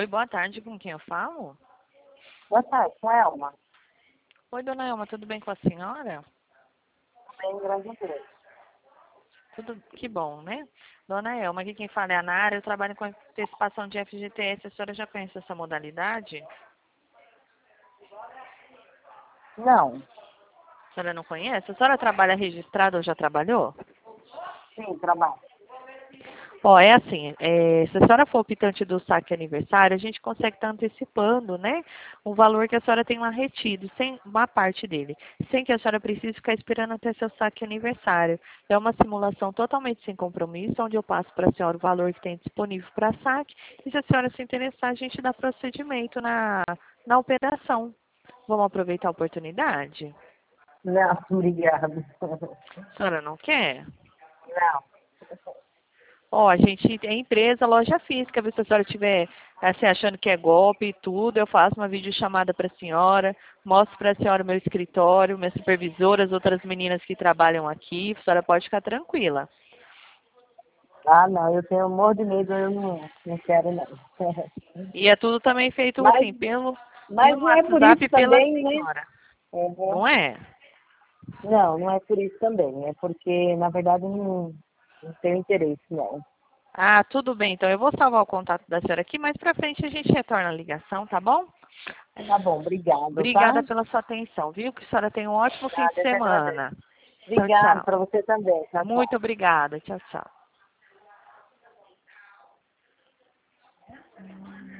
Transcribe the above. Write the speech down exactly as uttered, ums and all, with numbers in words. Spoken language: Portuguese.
Oi, boa tarde, com quem eu falo? Boa tarde, com a Elma. Oi, dona Elma, tudo bem com a senhora? Bem, graças a Deus. Tudo que bom, né? Dona Elma, aqui quem fala é a Nara, eu trabalho com antecipação de F G T S, a senhora já conhece essa modalidade? Não. A senhora não conhece? A senhora trabalha registrada ou já trabalhou? Sim, trabalho. Ó, é assim, é, se a senhora for optante do saque aniversário, a gente consegue estar antecipando, né, o valor que a senhora tem lá retido, sem uma parte dele, sem que a senhora precise ficar esperando até seu saque aniversário. É uma simulação totalmente sem compromisso, onde eu passo para a senhora o valor que tem disponível para saque, e se a senhora se interessar, a gente dá procedimento na, na operação. Vamos aproveitar a oportunidade? Não, obrigada. A senhora não quer? Não. Ó, a gente é empresa, loja física, viu? Se a senhora estiver assim, achando que é golpe e tudo, eu faço uma videochamada para a senhora, mostro para a senhora o meu escritório, minha supervisora, as outras meninas que trabalham aqui, a senhora pode ficar tranquila. Ah, não, eu tenho amor de medo, eu não, não quero não. E é tudo também feito Mas, assim, pelo, mas pelo não é por WhatsApp isso e pela também, né? senhora, Uhum. não é? Não, não é por isso também. É porque, na verdade, não, não tenho interesse, não. Ah, tudo bem, então eu vou salvar o contato da senhora aqui, mais pra frente a gente retorna a ligação, tá bom? Tá bom, obrigado, tá? Obrigada pela sua atenção, viu? Que a senhora tenha um ótimo fim de Nada, eu te agradeço. semana. Tchau, Obrigado tchau. para você também. Tchau, tchau. Muito obrigada. Tchau, tchau.